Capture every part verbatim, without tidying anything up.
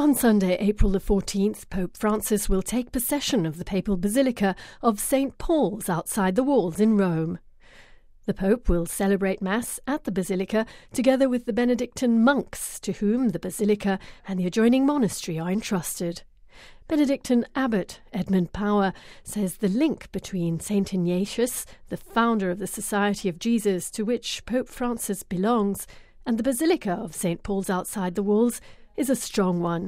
On Sunday, April the fourteenth, Pope Francis will take possession of the papal basilica of Saint Paul's outside the walls in Rome. The Pope will celebrate Mass at the basilica together with the Benedictine monks to whom the basilica and the adjoining monastery are entrusted. Benedictine abbot Edmund Power says the link between Saint Ignatius, the founder of the Society of Jesus to which Pope Francis belongs, and the basilica of Saint Paul's outside the walls is a strong one.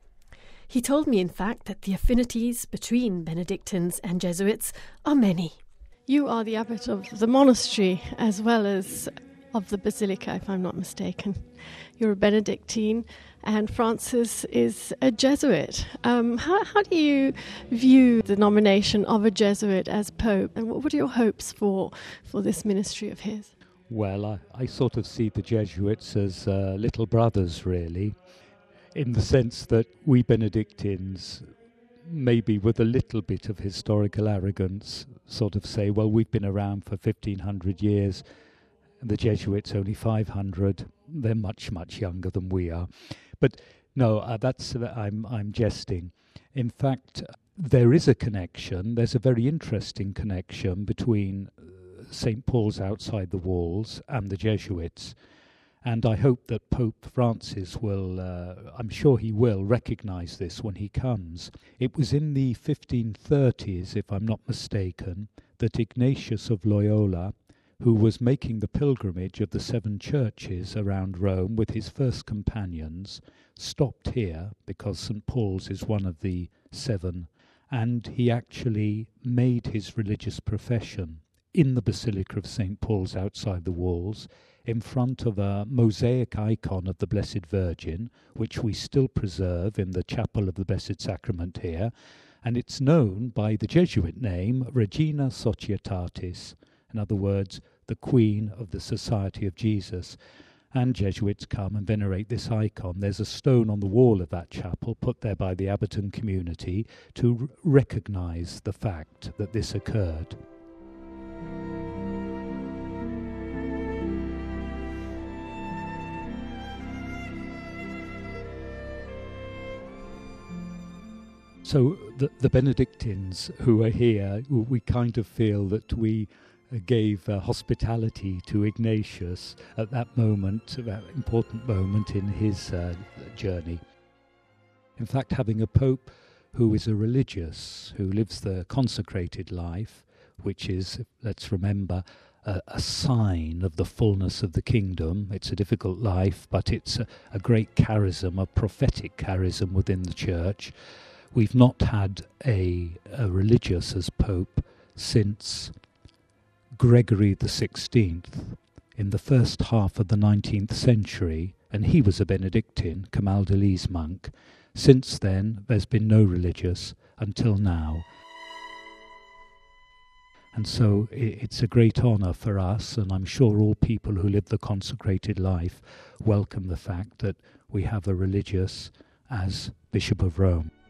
He told me, in fact, that the affinities between Benedictines and Jesuits are many. You are the abbot of the monastery as well as of the basilica, if I'm not mistaken. You're a Benedictine and Francis is a Jesuit. Um, how, how do you view the nomination of a Jesuit as Pope, and what are your hopes for, for this ministry of his? Well, I, I sort of see the Jesuits as uh, little brothers, really, in the sense that we Benedictines, maybe with a little bit of historical arrogance, sort of say, well, we've been around for fifteen hundred years, and the Jesuits only five hundred. They're much, much younger than we are. But no, uh, that's uh, I'm I'm jesting. In fact, there is a connection. There's a very interesting connection between Saint Paul's outside the walls and the Jesuits. And I hope that Pope Francis will, uh, I'm sure he will, recognise this when he comes. It was in the fifteen thirties, if I'm not mistaken, that Ignatius of Loyola, who was making the pilgrimage of the seven churches around Rome with his first companions, stopped here because Saint Paul's is one of the seven, and he actually made his religious profession in the Basilica of Saint Paul's outside the walls, in front of a mosaic icon of the Blessed Virgin, which we still preserve in the Chapel of the Blessed Sacrament here, and it's known by the Jesuit name Regina Societatis, in other words, the Queen of the Society of Jesus. And Jesuits come and venerate this icon. There's a stone on the wall of that chapel put there by the Abberton community to r- recognise the fact that this occurred. So the, the Benedictines who are here, we kind of feel that we gave uh, hospitality to Ignatius at that moment, that important moment in his uh, journey. In fact, having a pope who is a religious, who lives the consecrated life, which is, let's remember, a, a sign of the fullness of the kingdom. It's a difficult life, but it's a, a great charism, a prophetic charism within the church. We've not had a, a religious as Pope since Gregory the sixteenth in the first half of the nineteenth century, and he was a Benedictine, Camaldolese monk. Since then, there's been no religious until now. And so it's a great honour for us, and I'm sure all people who live the consecrated life welcome the fact that we have a religious as Bishop of Rome.